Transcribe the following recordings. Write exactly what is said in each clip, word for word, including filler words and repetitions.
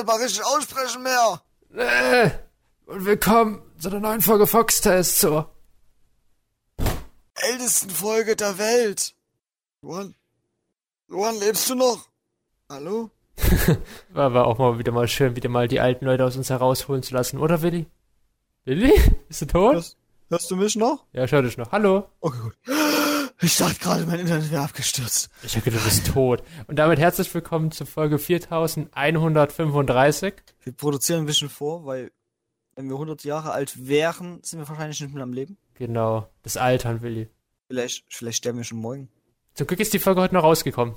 mal richtig aussprechen mehr. Äh, und willkommen zu der neuen Folge Foxtest zur ältesten Folge der Welt. Luan? Luan, lebst du noch? Hallo? war, war auch mal wieder mal schön, wieder mal die alten Leute aus uns herausholen zu lassen, oder Willi? Willi? Bist du tot? Hörst, hörst du mich noch? Ja, ich hör dich noch. Hallo? Okay, gut. Ich dachte gerade, mein Internet wäre abgestürzt. Ich denke, du bist tot. Und damit herzlich willkommen zur Folge viertausendeinhundertfünfunddreißig. Wir produzieren ein bisschen vor, weil wenn wir hundert Jahre alt wären, sind wir wahrscheinlich nicht mehr am Leben. Genau, das Altern, Willi. Vielleicht, vielleicht sterben wir schon morgen. Zum Glück ist die Folge heute noch rausgekommen.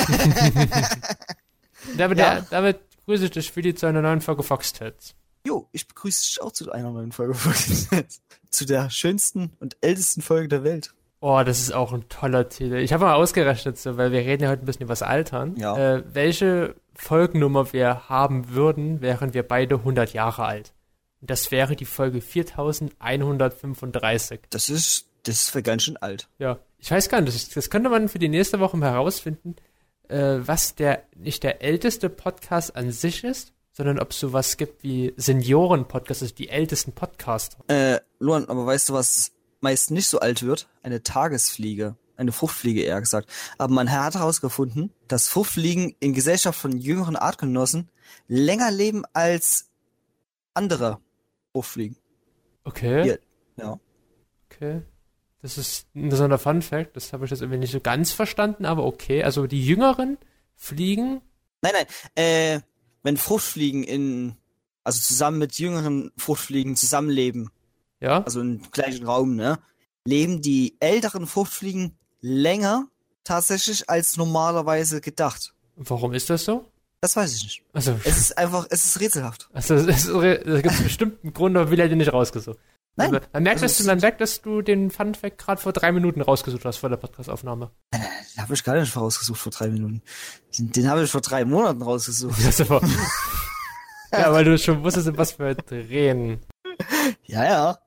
damit, Ja. der, damit grüße ich dich, Willi, zu einer neuen Folge Foxtest. Jo, ich begrüße dich auch zu einer neuen Folge. Zu der schönsten und ältesten Folge der Welt. Oh, das ist auch ein toller Titel. Ich habe mal ausgerechnet, so, weil wir reden ja heute ein bisschen über das Altern, Ja. äh, welche Folgennummer wir haben würden, wären wir beide hundert Jahre alt. Und das wäre die Folge viertausendeinhundertfünfunddreißig. Das ist, das ist ganz schön alt. Ja, ich weiß gar nicht, das, das könnte man für die nächste Woche mal herausfinden, äh, was der, nicht der älteste Podcast an sich ist, sondern ob es sowas gibt wie Senioren-Podcasts, also die ältesten Podcaster. Äh, Luan, aber weißt du, was meist nicht so alt wird? Eine Tagesfliege. Eine Fruchtfliege eher gesagt. Aber man hat herausgefunden, dass Fruchtfliegen in Gesellschaft von jüngeren Artgenossen länger leben als andere Fruchtfliegen. Okay. Ja. Ja. Okay. Das ist ein besonderer Fun-Fact, das habe ich jetzt irgendwie nicht so ganz verstanden, aber okay. Also die Jüngeren fliegen. Nein, nein, äh, wenn Fruchtfliegen in, also zusammen mit jüngeren Fruchtfliegen zusammenleben, Ja. also im gleichen Raum, ne, leben die älteren Fruchtfliegen länger tatsächlich als normalerweise gedacht. Warum ist das so? Das weiß ich nicht. Also, Es ist einfach, es ist rätselhaft. also es ist, da gibt es bestimmt einen Grund, aber will er den nicht rausgesucht. Nein. Also, man merkt, Also dass du, man merkt, dass du den Fun-Fact gerade vor drei Minuten rausgesucht hast vor der Podcast-Aufnahme. Den habe ich gar nicht rausgesucht vor drei Minuten. Den, den habe ich vor drei Monaten rausgesucht. Das ist aber, ja, weil du schon wusstest, was wir drehen. Ja, ja.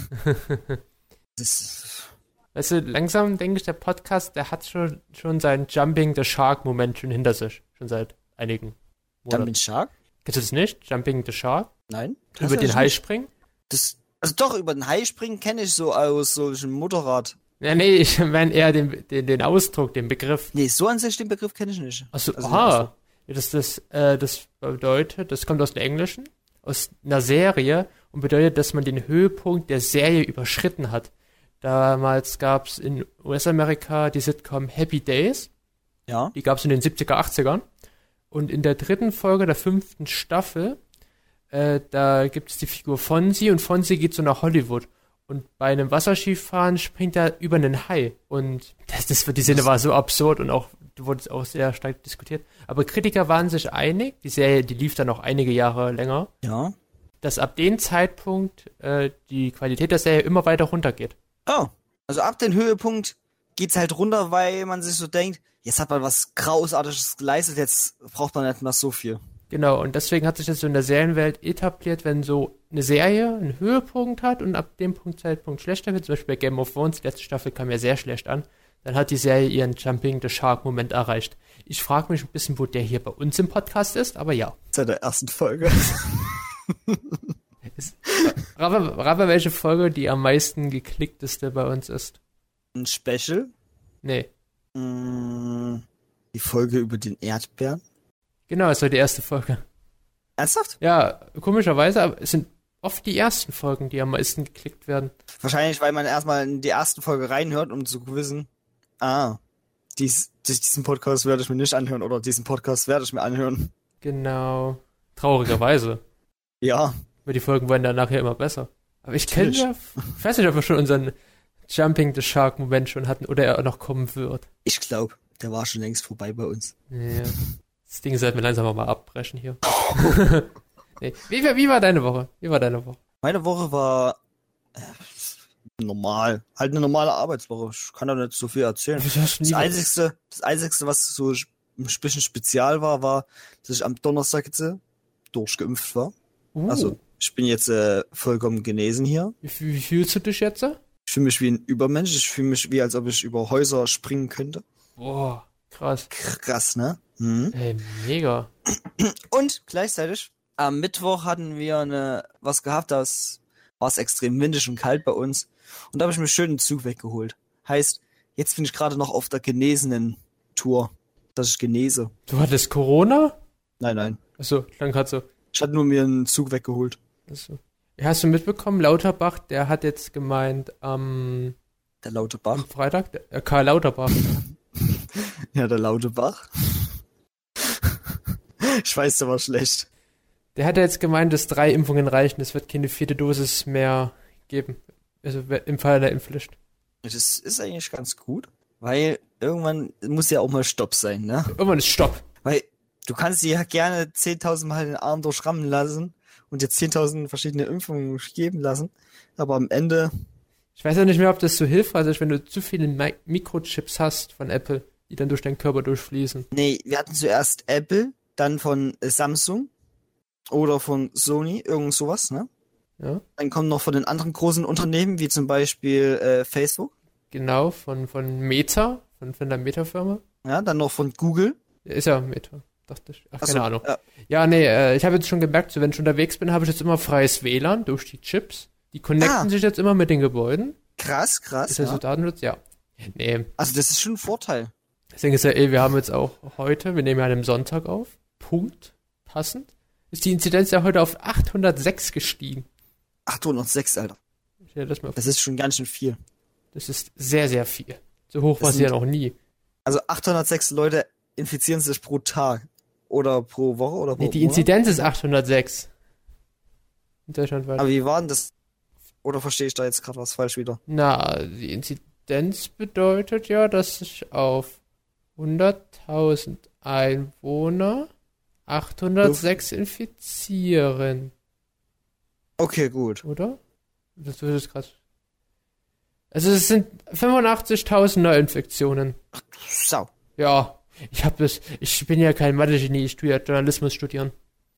Das, Weißt du, langsam denke ich, der Podcast, der hat schon, schon seinen Jumping the Shark-Moment schon hinter sich. Schon seit einigen Monaten. Jumping Shark? Kennst du das nicht? Jumping the Shark? Nein. Über den Hai springen? Das, also doch, über den Hai springen kenne ich so aus solchen Motorrad. Ja, nee, ich meine eher den, den, den Ausdruck, den Begriff. Nee, so an sich den Begriff kenne ich nicht. Achso, Also, aha. Das, das, äh, das bedeutet, das kommt aus dem Englischen, aus einer Serie und bedeutet, dass man den Höhepunkt der Serie überschritten hat. Damals gab es in U S-Amerika die Sitcom Happy Days. Ja. Die gab es in den siebziger, achtzigern. Und in der dritten Folge der fünften Staffel, äh, da gibt es die Figur Fonzie und Fonzie geht so nach Hollywood. Und bei einem Wasserskifahren springt er über einen Hai. Und das, das, die Szene war so absurd und auch wurde auch sehr stark diskutiert. Aber Kritiker waren sich einig, die Serie, die lief dann noch einige Jahre länger, Ja. dass ab dem Zeitpunkt äh, die Qualität der Serie immer weiter runtergeht. Oh. Also ab dem Höhepunkt geht's halt runter, weil man sich so denkt, jetzt hat man was Großartiges geleistet, jetzt braucht man nicht mehr so viel. Genau, und deswegen hat sich das so in der Serienwelt etabliert, wenn so eine Serie einen Höhepunkt hat und ab dem Punkt Zeitpunkt schlechter wird, zum Beispiel bei Game of Thrones, die letzte Staffel kam ja sehr schlecht an, dann hat die Serie ihren Jumping the Shark-Moment erreicht. Ich frage mich ein bisschen, wo der hier bei uns im Podcast ist, aber ja. Seit der ersten Folge. Ist, Rafa, Rafa, welche Folge die am meisten geklickteste bei uns ist? Ein Special. Nee. Mm, die Folge über den Erdbeeren. Genau, es war die erste Folge. Ernsthaft? Ja, komischerweise, aber es sind oft die ersten Folgen, die am meisten geklickt werden. Wahrscheinlich, weil man erstmal in die erste Folge reinhört, um zu wissen, ah, dies, diesen Podcast werde ich mir nicht anhören oder diesen Podcast werde ich mir anhören. Genau. Traurigerweise. Ja. Weil die Folgen werden dann nachher immer besser. Aber ich kenne Natürlich. ja, ich weiß nicht, ob wir schon unseren Jumping the Shark Moment schon hatten oder er noch kommen wird. Ich glaube, der war schon längst vorbei bei uns. Ja. Das Ding sollten wir langsam mal abbrechen hier. Nee. Wie, wie war deine Woche? Wie war deine Woche? Meine Woche war äh, normal. Halt eine normale Arbeitswoche. Ich kann da nicht so viel erzählen. Wieso hast du nie Das was- Einzigste, das Einzigste, was so ein bisschen spezial war, war, dass ich am Donnerstag jetzt äh, durchgeimpft war. Uh, Also, ich bin jetzt äh, vollkommen genesen hier. wie, wie fühlst du dich jetzt? Ich fühle mich wie ein Übermensch. Ich fühle mich wie, als ob ich über Häuser springen könnte. Boah, krass. Krass, ne? Mhm. Ey, mega. Und gleichzeitig am Mittwoch hatten wir eine, was gehabt, das war es extrem windig und kalt bei uns. Und da habe ich mir schön einen Zug weggeholt. Heißt, jetzt bin ich gerade noch auf der genesenen Tour, dass ich genese. Du hattest Corona? Nein, nein. Achso, dann gerade so. Ich hatte nur mir einen Zug weggeholt. Achso. Ja, hast du mitbekommen, Lauterbach, der hat jetzt gemeint, am, Der Lauterbach. am Freitag, der, äh, Karl Lauterbach. Ja, der Lauterbach. Ich weiß, der war schlecht. Der hat jetzt gemeint, dass drei Impfungen reichen, es wird keine vierte Dosis mehr geben. Also im Fall der Impfpflicht. Das ist eigentlich ganz gut, weil irgendwann muss ja auch mal Stopp sein, ne? Irgendwann ist Stopp. Weil du kannst dir ja gerne zehntausend Mal den Arm durchrammen lassen und dir zehntausend verschiedene Impfungen geben lassen, aber am Ende... Ich weiß ja nicht mehr, ob das so hilfreich ist, wenn du zu viele Mi- Mikrochips hast von Apple, die dann durch deinen Körper durchfließen. Nee, wir hatten zuerst Apple, dann von äh, Samsung oder von Sony, irgend sowas, ne? Ja, Dann kommen noch von den anderen großen Unternehmen, wie zum Beispiel äh, Facebook, genau, von, von Meta, von, von der Meta-Firma. ja, dann noch von Google. Ja, ist ja Meta, dachte ich. Ach, Achso, keine Ahnung. Ja, Ja, nee, äh, ich habe jetzt schon gemerkt, so wenn ich unterwegs bin, habe ich jetzt immer freies W L A N durch die Chips. Die connecten Ah. sich jetzt immer mit den Gebäuden. krass, krass. Ist ja so Ja. Datenschutz? Ja. Nee, Also das ist schon ein Vorteil. deswegen ist ja eh, wir haben jetzt auch heute, wir nehmen ja an einem Sonntag auf, Punkt, passend, ist die Inzidenz ja heute auf achthundertsechs gestiegen. achthundertsechs, Alter. Ich stell das mal vor. Das ist schon ganz schön viel. Das ist sehr, sehr viel. So hoch Das war sie ja sind- noch nie. Also achthundertsechs Leute infizieren sich pro Tag. Oder pro Woche oder pro Nee, die Monat. Inzidenz ist achthundertsechs. In Deutschland weit. Aber wie war denn das? Oder verstehe ich da jetzt gerade was falsch wieder? Na, die Inzidenz bedeutet ja, dass sich auf hunderttausend Einwohner achthundertsechs infizieren, Okay, gut. oder? Das ist krass. Also es sind fünfundachtzigtausend Neuinfektionen. Sau. Ja, ich hab das, ich bin ja kein Mathe-Genie, ich tue ja Journalismus studieren.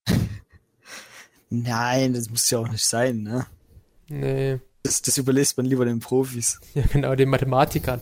Nein, das muss ja auch nicht sein, ne? Nee, Das, das überlässt man lieber den Profis. ja genau, den Mathematikern.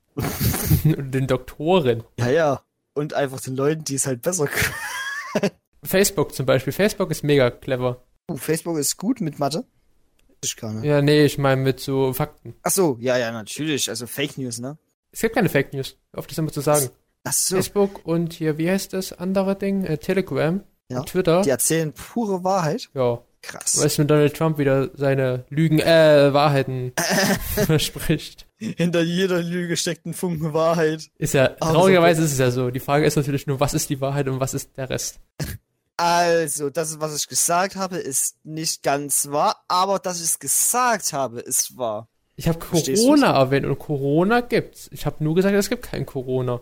Und den Doktoren. Ja, ja. Und einfach den Leuten, die es halt besser können. Facebook zum Beispiel. Facebook ist mega clever. Uh, Facebook ist gut mit Mathe. Ich gar nicht. Ja, nee, ich meine mit so Fakten. Ach so, ja, ja, natürlich. Also Fake News, ne? Es gibt keine Fake News. Auf das immer zu sagen. Ach so. Facebook und hier, wie heißt das andere Ding? Äh, Telegram Ja. und Twitter. Die erzählen pure Wahrheit. Ja. Krass. Weißt du, wenn Donald Trump wieder seine Lügen, äh, Wahrheiten verspricht. Hinter jeder Lüge steckt ein Funken Wahrheit. Ist ja, Aber traurigerweise ist es ja so. Die Frage ist natürlich nur, was ist die Wahrheit und was ist der Rest? Also, das, was ich gesagt habe, ist nicht ganz wahr, aber dass ich es gesagt habe, ist wahr. Ich habe Verstehst Corona erwähnt und Corona gibt's. Ich habe nur gesagt, es gibt kein Corona.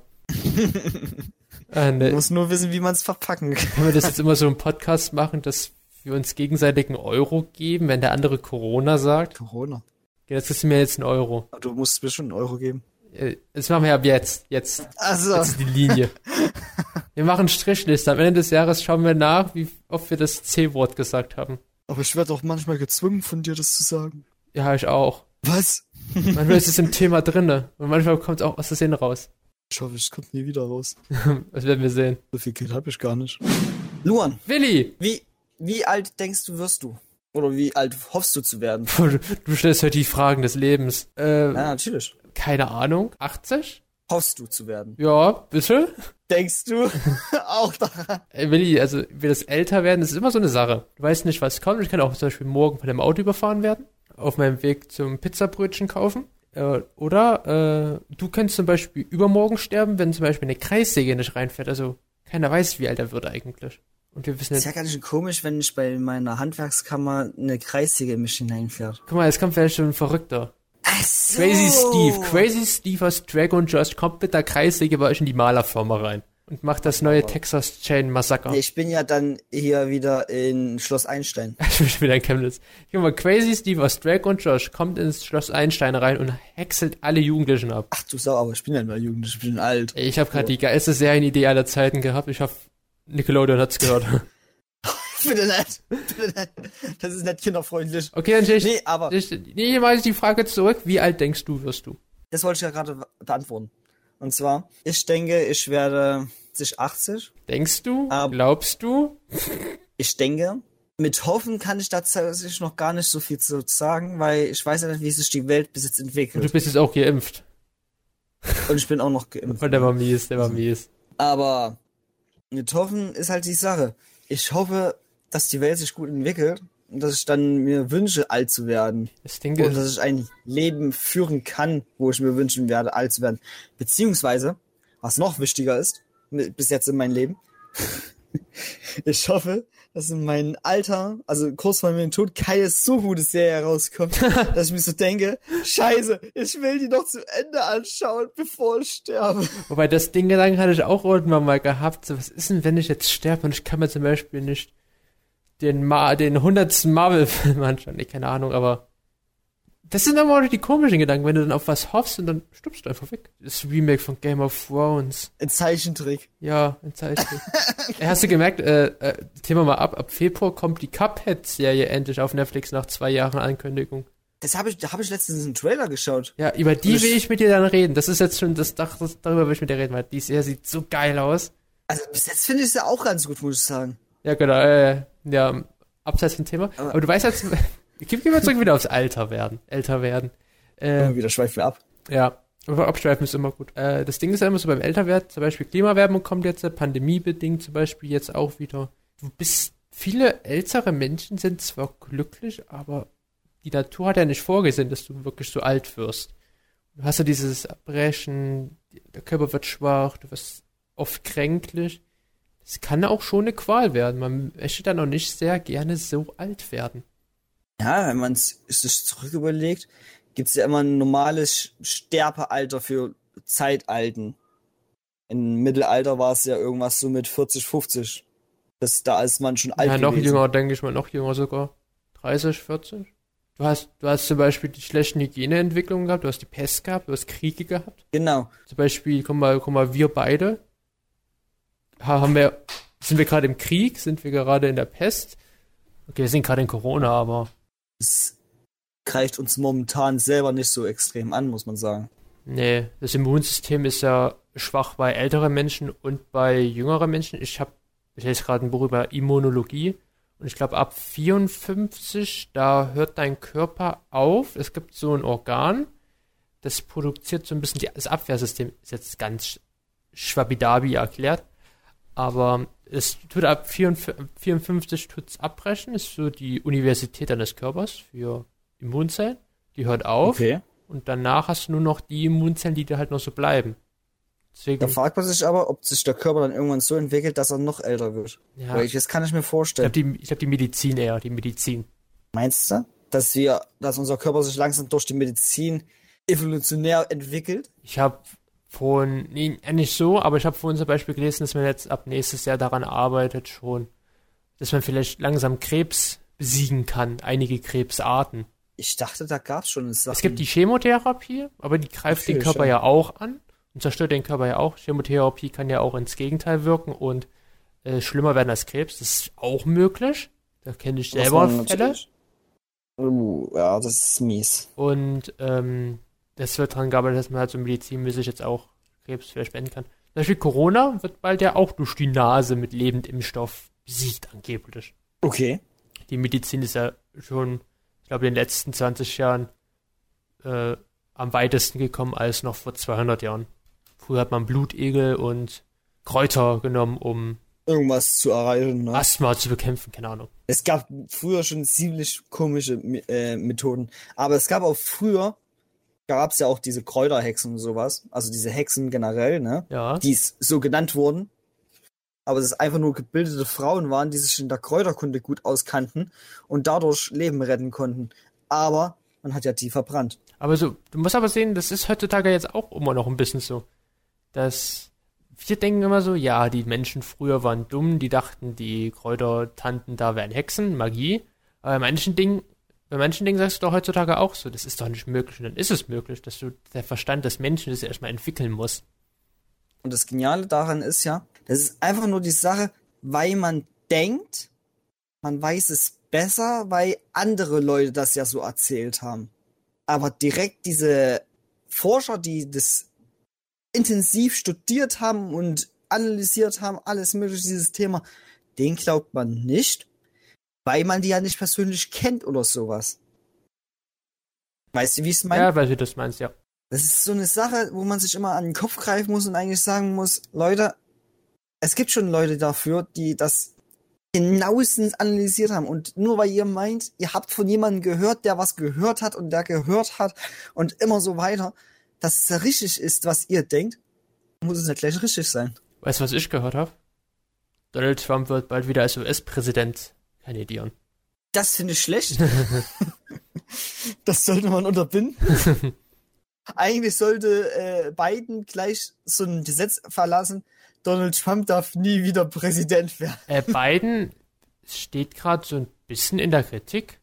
äh, Du ne, musst nur wissen, wie man es verpacken kann. können wir das jetzt immer so im Podcast machen, dass wir uns gegenseitig einen Euro geben, wenn der andere Corona sagt? Corona. Ja, jetzt kriegst du mir jetzt einen Euro. Du musst mir schon einen Euro geben. Äh, Das machen wir ab jetzt. Jetzt. Also, Das ist die Linie. Wir machen Strichliste. Am Ende des Jahres schauen wir nach, wie oft wir das C-Wort gesagt haben. aber ich werde auch manchmal gezwungen von dir, das zu sagen. Ja, ich auch. Was? Manchmal ist es im Thema drinne. Und manchmal kommt es auch aus der Szene raus. Ich hoffe, es kommt nie wieder raus. Das werden wir sehen. So viel Geld habe ich gar nicht. Luan, Willi! wie, wie alt denkst du, wirst du? Oder wie alt hoffst du zu werden? Du, du stellst heute die Fragen des Lebens. Äh, Ja, natürlich. keine Ahnung. achtzig? Hoffst du zu werden? Ja, bitte? Denkst du auch daran? Ey, Willi, also wir das älter werden, das ist immer so eine Sache. Du weißt nicht, was kommt. Ich kann auch zum Beispiel morgen von dem Auto überfahren werden. Auf meinem Weg zum Pizzabrötchen kaufen. Äh, oder äh, du könntest zum Beispiel übermorgen sterben, wenn zum Beispiel eine Kreissäge nicht reinfährt. Also keiner weiß, wie alt er wird eigentlich. Und wir wissen Das ist jetzt, ja ganz schön komisch, wenn ich bei meiner Handwerkskammer eine Kreissäge in mich hineinfährt. guck mal, jetzt kommt vielleicht schon ein Verrückter. Ach so. Crazy Steve. Crazy Steve aus Dragon Josh kommt mit der Kreissäge bei euch in die Malerfirma rein. Und macht das neue Texas Chain Massaker. Nee, ich bin ja dann hier wieder in Schloss Einstein. Ich bin schon wieder in Chemnitz. Guck mal, Crazy Steve aus Dragon Josh kommt ins Schloss Einstein rein und häckselt alle Jugendlichen ab. Ach du Sau, aber ich bin ja nur jugendlich, ich bin alt. Ey, ich habe gerade die geilste Serienidee aller Zeiten gehabt. Ich hoffe, Nickelodeon hat's gehört. Bitte nicht, bitte nicht. Das ist nicht kinderfreundlich. Okay, dann stell ich, Nee, aber ich, nee, mal die Frage zurück. Wie alt denkst du, wirst du? das wollte ich ja gerade beantworten. Und zwar, ich denke, ich werde sich achtzig. Denkst du? Aber- Glaubst du? Ich denke, mit hoffen kann ich tatsächlich noch gar nicht so viel zu sagen, weil ich weiß ja nicht, wie sich die Welt bis jetzt entwickelt. Und du bist jetzt auch geimpft. Und ich bin auch noch geimpft. Und der war mies, der war mies. Aber mit hoffen ist halt die Sache. Ich hoffe, dass die Welt sich gut entwickelt und dass ich dann mir wünsche, alt zu werden. Das Ding Und ist, dass ich ein Leben führen kann, wo ich mir wünschen werde, alt zu werden. Beziehungsweise, was noch wichtiger ist, bis jetzt in meinem Leben, ich hoffe, dass in meinem Alter, also kurz vor meinem Tod, keine so gute Serie rauskommt, dass ich mir so denke, scheiße, ich will die noch zu Ende anschauen, bevor ich sterbe. wobei das Ding Gedanken hatte ich auch irgendwann mal gehabt, so, was ist denn, wenn ich jetzt sterbe und ich kann mir zum Beispiel nicht den Ma- den hundertsten Marvel-Film anschauen, nee, keine Ahnung, aber das sind aber auch die komischen Gedanken, wenn du dann auf was hoffst und dann stirbst du einfach weg. Das Remake von Game of Thrones. Ein Zeichentrick. Ja, ein Zeichentrick. Hast du gemerkt, äh, äh, Thema mal ab, ab Februar kommt die Cuphead-Serie endlich auf Netflix nach zwei Jahren Ankündigung. Das habe ich, da habe ich letztens einen Trailer geschaut. Ja, über die Und will ich- ich mit dir dann reden. Das ist jetzt schon, das, das, das darüber will ich mit dir reden, weil die Serie sieht so geil aus. Also bis jetzt finde ich es ja auch ganz gut, muss ich sagen. Ja, genau, äh, ja, abseits vom Thema. Aber, Aber- du weißt jetzt, gehen wir zurück wieder aufs Alter werden, älter werden. Äh, Immer wieder schweifen wir ab. Ja, aber abschweifen ist immer gut. Äh, das Ding ist ja immer so beim Älterwerden, zum Beispiel Klimawärmung kommt jetzt, pandemiebedingt zum Beispiel jetzt auch wieder. Du bist, viele ältere Menschen sind zwar glücklich, aber die Natur hat ja nicht vorgesehen, dass du wirklich so alt wirst. Du hast ja dieses Erbrechen, der Körper wird schwach, du wirst oft kränklich. Das kann auch schon eine Qual werden. Man möchte dann auch nicht sehr gerne so alt werden. Ja, wenn man es sich zurück überlegt, gibt es ja immer ein normales Sterbealter für Zeitalten. Im Mittelalter war es ja irgendwas so mit vierzig, fünfzig. Das, da ist man schon alt Ja, noch gewesen. jünger, denke ich mal, noch jünger sogar. dreißig, vierzig? Du hast, du hast zum Beispiel die schlechten Hygieneentwicklungen gehabt, du hast die Pest gehabt, du hast Kriege gehabt. Genau. Zum Beispiel, guck mal, guck mal, wir beide ha- haben wir, sind wir gerade im Krieg, sind wir gerade in der Pest. Okay, wir sind gerade in Corona, aber Es greift uns momentan selber nicht so extrem an, muss man sagen. nee, das Immunsystem ist ja schwach bei älteren Menschen und bei jüngeren Menschen. Ich habe, ich lese gerade ein Buch über Immunologie und ich glaube ab vierundfünfzig, da hört dein Körper auf. Es gibt so ein Organ, das produziert so ein bisschen die, das Abwehrsystem. Ist jetzt ganz schwabidabi erklärt, aber es tut ab vierundfünfzig tut's abbrechen. Ist so die Universität deines Körpers für Immunzellen. Die hört auf. Okay. Und danach hast du nur noch die Immunzellen, die dir halt noch so bleiben. Deswegen, Da fragt man sich aber, ob sich der Körper dann irgendwann so entwickelt, dass er noch älter wird. ja, Weil ich ich, das kann ich mir glaube, vorstellen. die, ich glaub, die Medizin eher, die Medizin. Meinst du, dass wir, dass unser Körper sich langsam durch die Medizin evolutionär entwickelt? Ich habe vorhin, nee, nicht so, aber ich habe vorhin zum Beispiel gelesen, dass man jetzt ab nächstes Jahr daran arbeitet schon, dass man vielleicht langsam Krebs besiegen kann, einige Krebsarten. Ich dachte, da gab's schon eine Sache. Es gibt die Chemotherapie, aber die greift den Okay, Körper schon. ja auch an und zerstört den Körper ja auch. Chemotherapie kann ja auch ins Gegenteil wirken und äh, schlimmer werden als Krebs. Das ist auch möglich. Da kenne ich Was selber man Fälle. natürlich- Uh, ja, das ist mies. Und ähm, das wird dran gearbeitet, dass man halt so medizinmäßig jetzt auch Krebs vielleicht beenden kann. Zum Beispiel Corona wird bald ja auch durch die Nase mit Lebendimpfstoff besiegt, angeblich. Okay. Die Medizin ist ja schon, ich glaube, in den letzten zwanzig Jahren äh, am weitesten gekommen als noch vor zweihundert Jahren. Früher hat man Blutegel und Kräuter genommen, um Irgendwas zu erreichen, ne? Asthma zu bekämpfen, keine Ahnung. Es gab früher schon ziemlich komische äh, Methoden. Aber es gab auch früher, gab's ja auch diese Kräuterhexen und sowas. Also diese Hexen generell, ne? Ja. Die s- so genannt wurden. Aber es einfach nur gebildete Frauen waren, die sich in der Kräuterkunde gut auskannten und dadurch Leben retten konnten. Aber man hat ja die verbrannt. Aber so, du musst aber sehen, das ist heutzutage jetzt auch immer noch ein bisschen so, dass wir denken immer so, ja, die Menschen früher waren dumm, die dachten, die Kräutertanten da wären Hexen, Magie. Aber bei manchen Dingen, bei manchen Dingen sagst du doch heutzutage auch so, das ist doch nicht möglich. Und dann ist es möglich, dass du der Verstand des Menschen das erstmal entwickeln muss. Und das Geniale daran ist ja, das ist einfach nur die Sache, weil man denkt, man weiß es besser, weil andere Leute das ja so erzählt haben. Aber direkt diese Forscher, die das intensiv studiert haben und analysiert haben, alles mögliche, dieses Thema, den glaubt man nicht, weil man die ja nicht persönlich kennt oder sowas. Weißt du, wie ich es meine? Ja, weil du das meinst, ja. Das ist so eine Sache, wo man sich immer an den Kopf greifen muss und eigentlich sagen muss, Leute, es gibt schon Leute dafür, die das genauestens analysiert haben. Und nur weil ihr meint, ihr habt von jemandem gehört, der was gehört hat und der gehört hat und immer so weiter, dass es richtig ist, was ihr denkt, muss es nicht gleich richtig sein. Weißt du, was ich gehört habe? Donald Trump wird bald wieder als U S-Präsident kandidieren. Das finde ich schlecht. Das sollte man unterbinden. Eigentlich sollte äh, Biden gleich so ein Gesetz verlassen, Donald Trump darf nie wieder Präsident werden. Äh, Biden steht gerade so ein bisschen in der Kritik.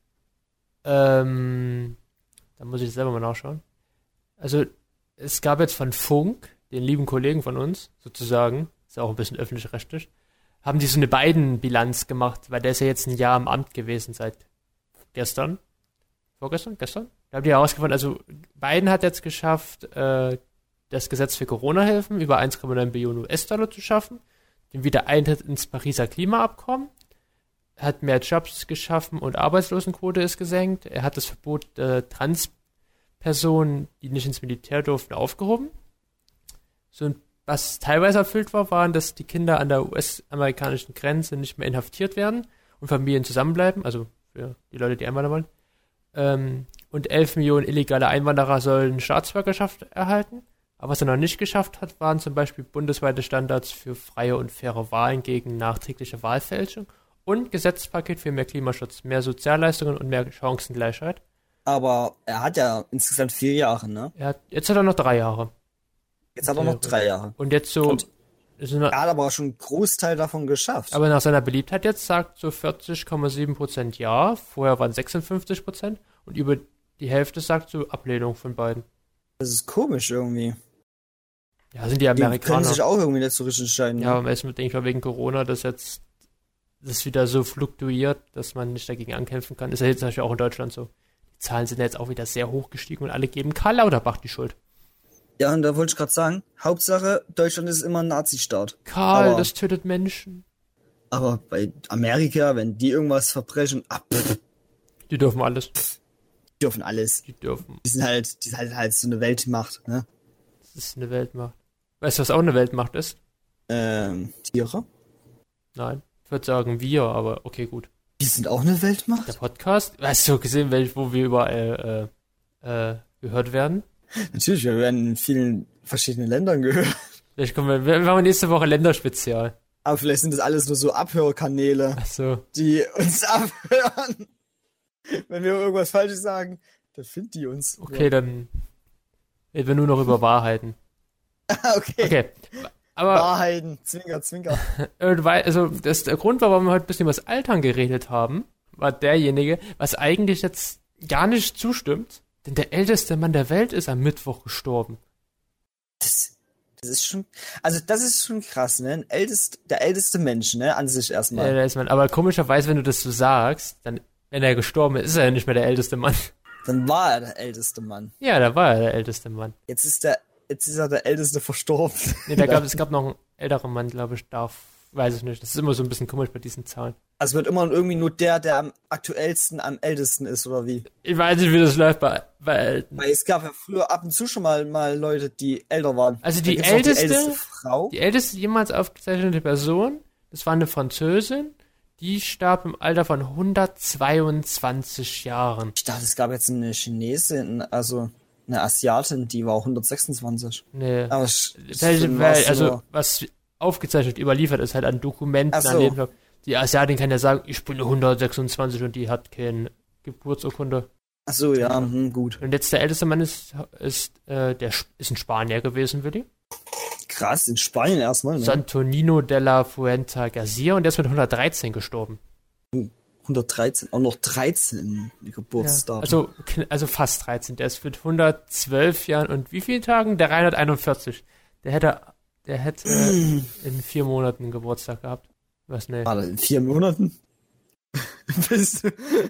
Ähm, da muss ich selber mal nachschauen. Also, es gab jetzt von Funk, den lieben Kollegen von uns, sozusagen, ist auch ein bisschen öffentlich-rechtlich, haben die so eine Biden-Bilanz gemacht, weil der ist ja jetzt ein Jahr im Amt gewesen seit gestern. Vorgestern? Gestern? Da haben die herausgefunden, also Biden hat jetzt geschafft, äh, das Gesetz für Corona-Hilfen über eins Komma neun Billionen U S-Dollar zu schaffen, den Wiedereintritt ins Pariser Klimaabkommen, er hat mehr Jobs geschaffen und Arbeitslosenquote ist gesenkt, er hat das Verbot äh, Transpersonen, die nicht ins Militär durften, aufgehoben. So ein Was teilweise erfüllt war, waren, dass die Kinder an der U S-amerikanischen Grenze nicht mehr inhaftiert werden und Familien zusammenbleiben, also für die Leute, die einwandern wollen. Ähm, und elf Millionen illegale Einwanderer sollen Staatsbürgerschaft erhalten. Aber was er noch nicht geschafft hat, waren zum Beispiel bundesweite Standards für freie und faire Wahlen gegen nachträgliche Wahlfälschung und Gesetzespaket für mehr Klimaschutz, mehr Sozialleistungen und mehr Chancengleichheit. Aber er hat ja insgesamt vier Jahre, ne? Er hat, jetzt hat er noch drei Jahre. Jetzt hat er noch drei Jahre. Und jetzt so... Und er hat aber auch schon einen Großteil davon geschafft. Aber nach seiner Beliebtheit jetzt sagt so vierzig Komma sieben Prozent ja, vorher waren sechsundfünfzig Prozent und über die Hälfte sagt so Ablehnung von beiden. Das ist komisch irgendwie. Ja, sind die Amerikaner. Die können sich auch irgendwie nicht so richtig entscheiden. Ja, am besten denke ich mal wegen Corona, dass jetzt das wieder so fluktuiert, dass man nicht dagegen ankämpfen kann. Ist ja jetzt zum Beispiel auch in Deutschland so. Die Zahlen sind jetzt auch wieder sehr hoch gestiegen und alle geben Karl Lauterbach die Schuld. Ja, und da wollte ich gerade sagen, Hauptsache, Deutschland ist immer ein Nazi-Staat. Karl, aber, das tötet Menschen. Aber bei Amerika, wenn die irgendwas verbrechen, ab, die dürfen alles. Die dürfen alles. Die dürfen. Die sind halt, die sind halt, halt so eine Weltmacht, ne? Das ist eine Weltmacht. Weißt du, was auch eine Weltmacht ist? Ähm, Tiere? Nein. Ich würde sagen wir, aber okay, gut. Die sind auch eine Weltmacht? Der Podcast? Hast du gesehen, wo wir überall äh, äh, gehört werden? Natürlich, wir werden in vielen verschiedenen Ländern gehört. Vielleicht kommen wir, wir machen nächste Woche Länderspezial. Aber vielleicht sind das alles nur so Abhörkanäle, Ach so. die uns abhören. Wenn wir irgendwas Falsches sagen, dann finden die uns. Okay, ja. Dann reden wir nur noch über Wahrheiten. okay. Okay. Aber, Wahrheiten, Zwinker, Zwinker. Also das, der Grund, warum wir heute ein bisschen über das Altern geredet haben, war derjenige, was eigentlich jetzt gar nicht zustimmt. Denn der älteste Mann der Welt ist am Mittwoch gestorben. Das, das ist schon, also das ist schon krass, ne? Ein ältest, der älteste Mensch, ne? An sich erstmal. Ja, der ist man. Aber komischerweise, wenn du das so sagst, dann, wenn er gestorben ist, ist er ja nicht mehr der älteste Mann. Dann war er der älteste Mann. Ja, da war er der älteste Mann. Jetzt ist der, jetzt ist er der älteste verstorben. Nee, da gab, es gab noch einen älteren Mann, glaube ich, darf, weiß ich nicht. Das ist immer so ein bisschen komisch bei diesen Zahlen. Also wird immer irgendwie nur der, der am aktuellsten, am ältesten ist, oder wie? Ich weiß nicht, wie das läuft bei, bei Älten. Weil es gab ja früher ab und zu schon mal, mal Leute, die älter waren. Also die älteste, die älteste Frau. Die älteste jemals aufgezeichnete Person, das war eine Französin, die starb im Alter von hundertzweiundzwanzig Jahren. Ich dachte, es gab jetzt eine Chinesin, also eine Asiatin, die war hundertsechsundzwanzig. Nee. Aber ich, weil, also, was aufgezeichnet, überliefert ist halt an Dokumenten, so. an Lebenslauf. Die Asiatin kann ja sagen, ich bin hundertsechsundzwanzig und die hat keine Geburtsurkunde. Ach so, ja, hm, gut. Und jetzt der älteste Mann ist, ist, äh, der ist ein Spanier gewesen, Willi. Krass, in Spanien erstmal, ne? Santonino de la Fuenta Garcia und der ist mit hundertdreizehn gestorben. hundertdreizehn, auch noch dreizehn Geburtsdatum. Ja, also, also fast dreizehn. Der ist mit hundertzwölf Jahren und wie vielen Tagen? Der dreihunderteinundvierzig. Der hätte, der hätte in vier Monaten Geburtstag gehabt. Was, ne? Warte, in vier Monaten? Bist du?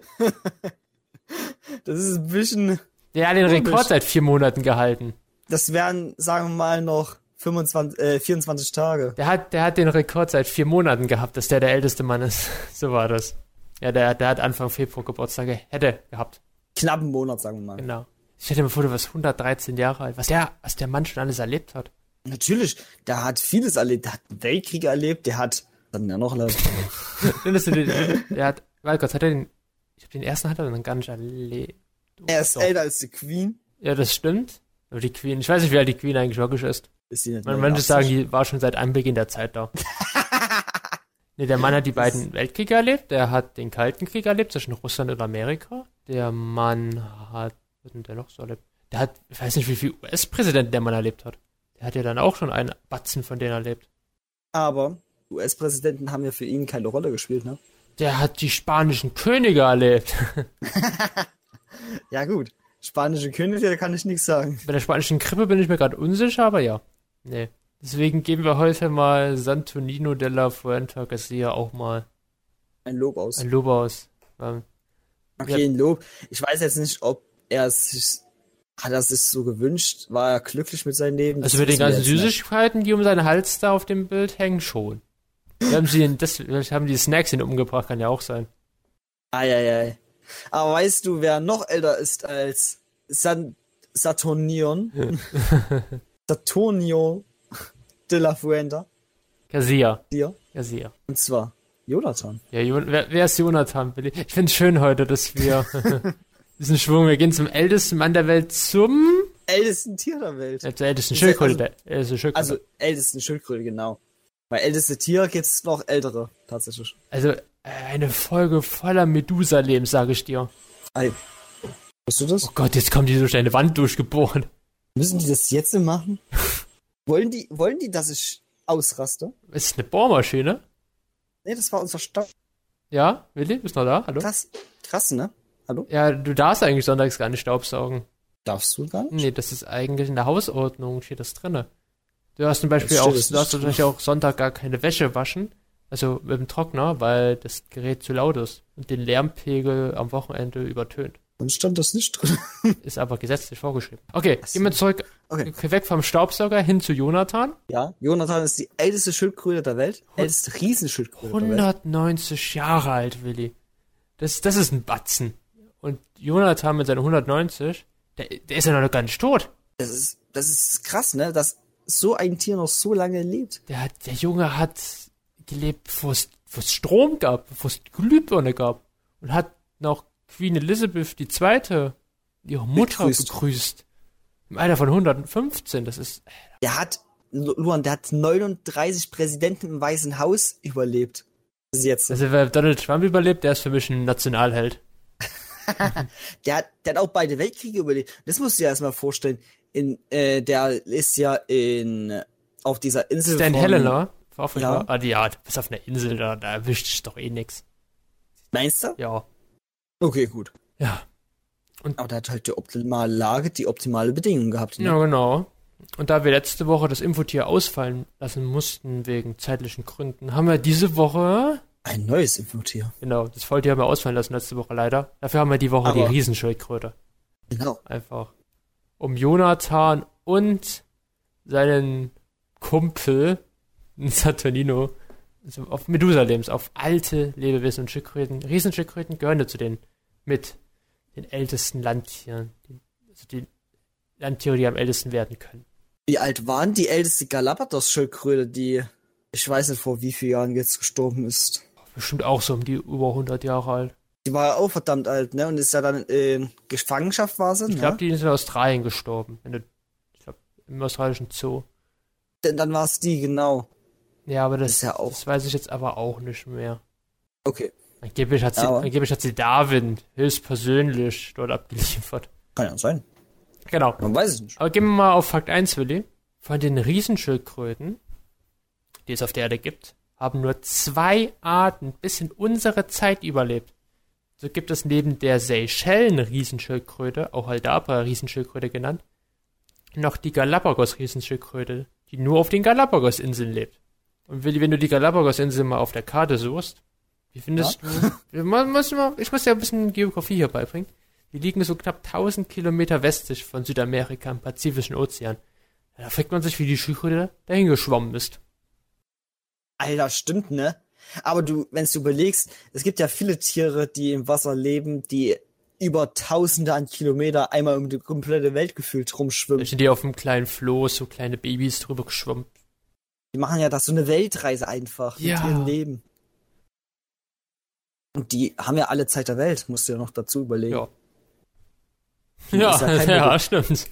Das ist ein bisschen... Der hat den komisch. Rekord seit vier Monaten gehalten. Das wären, sagen wir mal, noch fünfundzwanzig, äh, vierundzwanzig Tage. Der hat, der hat den Rekord seit vier Monaten gehabt, dass der der älteste Mann ist. So war das. Ja, der, der hat Anfang Februar Geburtstag, hätte gehabt. Knapp einen Monat, sagen wir mal. Genau. Ich stell dir mal vor, du warst hundertdreizehn Jahre alt. Was der, was der Mann schon alles erlebt hat. Natürlich, der hat vieles erlebt. Der hat einen Weltkrieg erlebt, der hat, was hat denn der noch erlebt? Findest du den, der hat, warte Gott, hat er den, ich glaube, den ersten hat er dann gar nicht erlebt. Er ist Doch. älter als die Queen. Ja, das stimmt. Aber die Queen, ich weiß nicht, wie alt die Queen eigentlich wirklich ist. Ist die nicht Man manche sagen, die war schon seit Anbeginn der Zeit da. Nee, der Mann hat die beiden Weltkriege erlebt, der hat den Kalten Krieg erlebt zwischen Russland und Amerika. Der Mann hat, was hat denn der noch so erlebt? Der hat, ich weiß nicht, wie viel U S-Präsidenten der Mann erlebt hat. Der hat ja dann auch schon einen Batzen von denen erlebt. Aber U S-Präsidenten haben ja für ihn keine Rolle gespielt, ne? Der hat die spanischen Könige erlebt. Ja gut, spanische Könige, da kann ich nichts sagen. Bei der spanischen Grippe bin ich mir gerade unsicher, aber ja. Nee. Deswegen geben wir heute mal Saturnino de la Fuente Garcia auch mal Ein Lob aus. ein Lob aus. Ähm, Okay, Ja. ein Lob. Ich weiß jetzt nicht, ob er es sich, hat er sich so gewünscht, war er glücklich mit seinem Leben? Also Das mit den wissen wir ganzen jetzt nicht. Süßigkeiten, die um seinen Hals da auf dem Bild hängen, schon. Vielleicht haben sie ihn, das, vielleicht haben die Snacks ihn umgebracht, kann ja auch sein. Eieiei. Aber weißt du, wer noch älter ist als San Saturnion? Saturnio de la Fuente? Garcia. Dir? Garcia. Und zwar Jonathan. Ja, Jon wer, wer ist Jonathan? Willi? Ich finde es schön heute, dass wir diesen Schwung, wir gehen zum ältesten Mann der Welt zum, Ältesten Tier der Welt. äh, zur ältesten Ist Schildkröte. also- der älteste Schildkröte. Also ältesten Schildkröte, genau. Bei älteste Tier gibt's noch ältere, tatsächlich. Also, äh, eine Folge voller Medusa-Leben, sage ich dir. Ei. Weißt du das? Oh Gott, jetzt kommen die durch eine Wand durchgeboren. Müssen die das jetzt machen? wollen die, wollen die, dass ich ausraste? Ist das eine Bohrmaschine? Nee, das war unser Stopp. Ja, Willi, bist du noch da? Hallo? Krass. Krass, ne? Hallo? Ja, du darfst eigentlich sonntags gar nicht staubsaugen. Darfst du gar nicht? Nee, das ist eigentlich in der Hausordnung, steht das drinne. Du hast zum Beispiel Das auch, steht es du hast nicht natürlich auch Sonntag gar keine Wäsche waschen, also mit dem Trockner, weil das Gerät zu laut ist und den Lärmpegel am Wochenende übertönt. Dann stand das nicht drin. Ist aber gesetzlich vorgeschrieben. Okay, gehen wir zurück, Okay. weg vom Staubsauger hin zu Jonathan. Ja, Jonathan ist die älteste Schildkröte der Welt. Älteste Riesenschildkröte der Welt. hundertneunzig Jahre alt, Willi. Das, das ist ein Batzen. Und Jonathan mit seinen hundertneunzig, der, der ist ja noch gar nicht tot. Das ist, das ist krass, ne? Dass so ein Tier noch so lange lebt. Der, hat, der Junge hat gelebt, bevor es Strom gab, bevor es Glühbirne gab. Und hat noch Queen Elizabeth die Zweite, ihre Mutter, Begrüßt. begrüßt. Im Alter von hundertfünfzehn, das ist... Der hat, Luan, der hat neununddreißig Präsidenten im Weißen Haus überlebt. Das ist jetzt. Also wer Donald Trump überlebt, der ist für mich ein Nationalheld. Der hat, der hat auch beide Weltkriege überlebt. Das musst du dir erstmal vorstellen. In, äh, der ist ja in, auf dieser Insel Stan von- Helena, für Afrika. Ja. Ah, die, ja, du bist auf einer Insel, da, da erwischt sich doch eh nix. Meinst du? Ja. Okay, gut. Ja. Aber der hat halt die optimale Lage, die optimale Bedingungen gehabt. Ne? Ja, genau. Und da wir letzte Woche das Infotier ausfallen lassen mussten, wegen zeitlichen Gründen, haben wir diese Woche, Ein neues Infotier. genau, das Volltier haben wir ausfallen lassen letzte Woche leider. Dafür haben wir die Woche Aber- die Riesenschildkröte. Genau. Einfach. Um Jonathan und seinen Kumpel Saturnino also auf Medusa-Lebens, auf alte Lebewesen und Schildkröten. Riesenschildkröten gehören ja zu den mit den ältesten Landtieren. Die, also die Landtiere, die am ältesten werden können. Wie alt waren die älteste Galapagos-Schildkröte, die, ich weiß nicht, vor wie vielen Jahren jetzt gestorben ist? Bestimmt auch so um die über hundert Jahre alt. Die war ja auch verdammt alt, ne? Und ist ja dann in Gefangenschaft war sie, Ich ne? glaube, die ist in Australien gestorben. In der, ich glaube, im australischen Zoo. Denn dann war es die, genau. Ja, aber das, Das ist ja auch- das weiß ich jetzt aber auch nicht mehr. Okay. Angeblich hat sie, Aber- angeblich hat sie Darwin höchstpersönlich dort abgeliefert. Kann ja sein. Genau. Man weiß es nicht. Aber gehen wir mal auf Fakt eins, Willi. Von den Riesenschildkröten, die es auf der Erde gibt, haben nur zwei Arten bis in unsere Zeit überlebt. So gibt es neben der Seychellen-Riesenschildkröte, auch Aldabra-Riesenschildkröte genannt, noch die Galapagos-Riesenschildkröte, die nur auf den Galapagos-Inseln lebt. Und Willi, wenn du die Galapagos-Inseln mal auf der Karte suchst, wie findest du... Man muss mal, ich muss dir ein bisschen Geografie hier beibringen. Die liegen so knapp tausend Kilometer westlich von Südamerika im Pazifischen Ozean. Da fragt man sich, wie die Schildkröte dahin geschwommen ist. Alter, stimmt, ne? Aber du, wenn du überlegst, es gibt ja viele Tiere, die im Wasser leben, die über Tausende an Kilometer einmal um die komplette Welt gefühlt rumschwimmen. Da sind die auf einem kleinen Floß, so kleine Babys drüber geschwommen. Die machen ja das so eine Weltreise einfach ja. mit ihrem Leben. Und die haben ja alle Zeit der Welt, musst du ja noch dazu überlegen. Ja, Die ja, ist ja kein ja Problem. stimmt.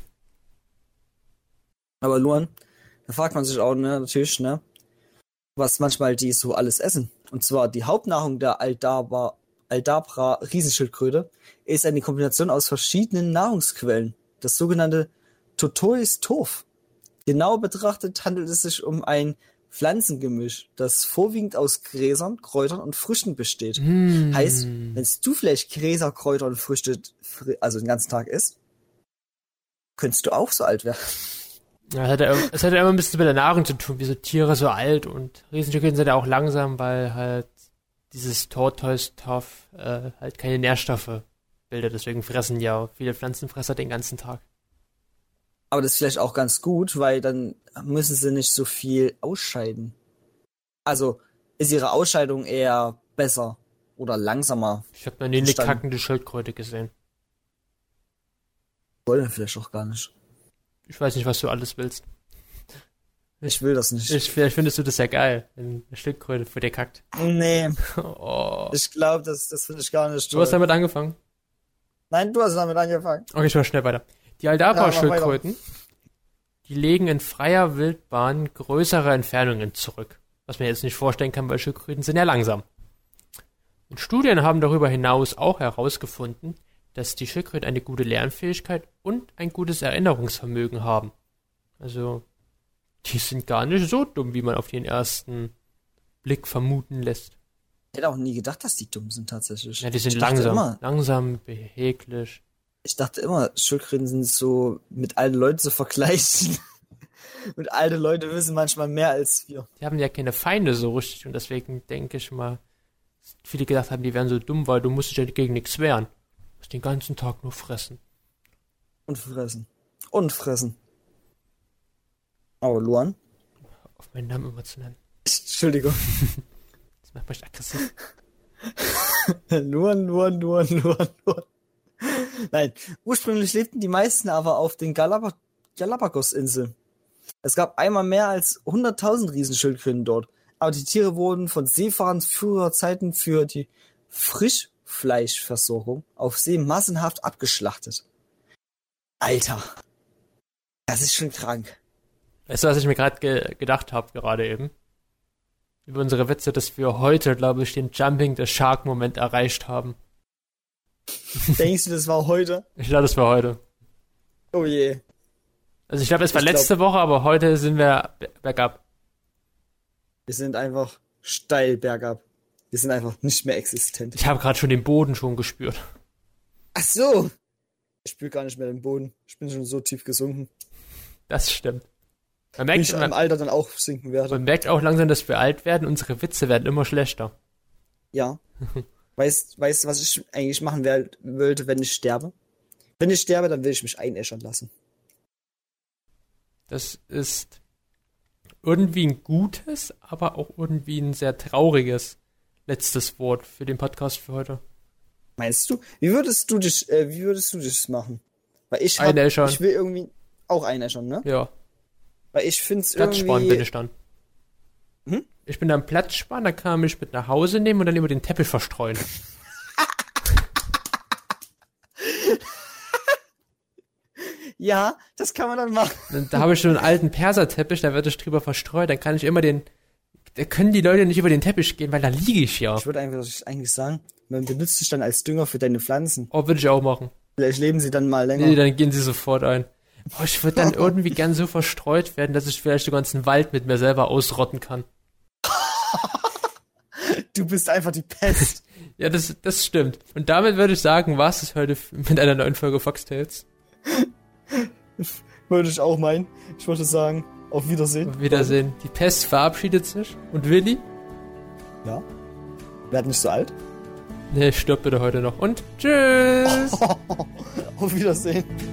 Aber Luan, da fragt man sich auch, ne, natürlich, ne, was manchmal die so alles essen. Und zwar die Hauptnahrung der Aldabra, Aldabra Riesenschildkröte ist eine Kombination aus verschiedenen Nahrungsquellen. Das sogenannte Tortoise Turf. Genau betrachtet handelt es sich um ein Pflanzengemisch, das vorwiegend aus Gräsern, Kräutern und Früchten besteht. Mm. Heißt, wenn du vielleicht Gräser, Kräuter und Früchte, fri- also den ganzen Tag isst, könntest du auch so alt werden. Ja, es hat ja, es hat ja immer ein bisschen mit der Nahrung zu tun, wie so Tiere so alt und Riesenschildkröten sind ja auch langsam, weil halt dieses Tortoise-Turf äh, halt keine Nährstoffe bildet. Deswegen fressen ja viele Pflanzenfresser den ganzen Tag. Aber das ist vielleicht auch ganz gut, weil dann müssen sie nicht so viel ausscheiden. Also ist ihre Ausscheidung eher besser oder langsamer. Ich habe noch nie eine Verstanden. kackende Schildkröte gesehen. Wollen wir vielleicht auch gar nicht. Ich weiß nicht, was du alles willst. Ich will das nicht. Ich, vielleicht findest du das ja geil, wenn eine Schildkröte vor dir kackt. nee, Oh. ich glaube, das, das finde ich gar nicht Du hast toll. damit angefangen? Nein, du hast damit angefangen. Okay, ich mach schnell weiter. Die Ja, Aldabra-Schildkröten, die legen in freier Wildbahn größere Entfernungen zurück. Was man jetzt nicht vorstellen kann, weil Schildkröten sind ja langsam. Und Studien haben darüber hinaus auch herausgefunden, dass die Schildkröten eine gute Lernfähigkeit und ein gutes Erinnerungsvermögen haben. Also, die sind gar nicht so dumm, wie man auf den ersten Blick vermuten lässt. Ich hätte auch nie gedacht, dass die dumm sind tatsächlich. Ja, die sind ich dachte langsam, Immer, langsam, behäglich. ich dachte immer, Schildkröten sind so mit alten Leuten zu vergleichen. Und alte Leute wissen manchmal mehr als wir. Die haben ja keine Feinde so richtig und deswegen denke ich mal, dass viele gedacht haben, die wären so dumm, weil du musst dich ja gegen nichts wehren. Du musst den ganzen Tag nur fressen. Und fressen. Und fressen. Aber Luan? Auf meinen Namen immer zu nennen. Entschuldigung. Das macht mich aggressiv. Luan, Luan, Luan, Luan, Luan. Nein, ursprünglich lebten die meisten aber auf den Galapa- Galapagos-Inseln. Es gab einmal mehr als hunderttausend Riesenschildkröten dort. Aber die Tiere wurden von Seefahrern früherer Zeiten für die Frischfleischversorgung auf See massenhaft abgeschlachtet. Alter. Das ist schon krank. Weißt du, was ich mir gerade ge gedacht habe, gerade eben? Über unsere Witze, dass wir heute, glaube ich, den Jumping the Shark-Moment erreicht haben. Denkst du, das war heute? Ich glaube, das war heute. Oh je. Also ich glaube, es war Ich glaub- letzte Woche, aber heute sind wir be- bergab. Wir sind einfach steil bergab. Wir sind einfach nicht mehr existent. Ich habe gerade schon den Boden schon gespürt. Ach so. Ich spüre gar nicht mehr den Boden. Ich bin schon so tief gesunken. Das stimmt. Man Wie merkt, ich im man, Alter dann auch sinken werde. man merkt auch langsam, dass wir alt werden. Unsere Witze werden immer schlechter. Ja. Weißt, weißt du, was ich eigentlich machen wer- wollte, wenn ich sterbe? Wenn ich sterbe, dann will ich mich einäschern lassen. Das ist irgendwie ein gutes, aber auch irgendwie ein sehr trauriges letztes Wort für den Podcast für heute. Meinst du? Wie würdest du dich, äh, wie würdest du das machen? Weil ich hab, Einäschern. ich will irgendwie auch einäschern, ne? Ja, Weil ich find's Platzspann bin irgendwie... ich dann. Hm? Ich bin dann Platzspann, da kann man mich mit nach Hause nehmen und dann über den Teppich verstreuen. Ja, das kann man dann machen. Und da habe ich schon einen alten Perserteppich, da wird ich drüber verstreut, dann kann ich immer den... Da können die Leute nicht über den Teppich gehen, weil da liege ich ja. Ich würde eigentlich, eigentlich sagen, man benutzt dich dann als Dünger für deine Pflanzen. Oh, würde ich auch machen. Vielleicht leben sie dann mal länger. Nee, dann gehen sie sofort ein. Oh, ich würde dann irgendwie gern so verstreut werden, dass ich vielleicht den ganzen Wald mit mir selber ausrotten kann. Du bist einfach die Pest. Ja, das, das stimmt. Und damit würde ich sagen, war es heute f- mit einer neuen Folge Foxtails. Würde ich auch meinen. Ich würde sagen, auf Wiedersehen. Auf Wiedersehen. Die Pest verabschiedet sich. Und Willi? Ja. Werd nicht so alt. Nee, stirb bitte heute noch. Und tschüss! Auf Wiedersehen.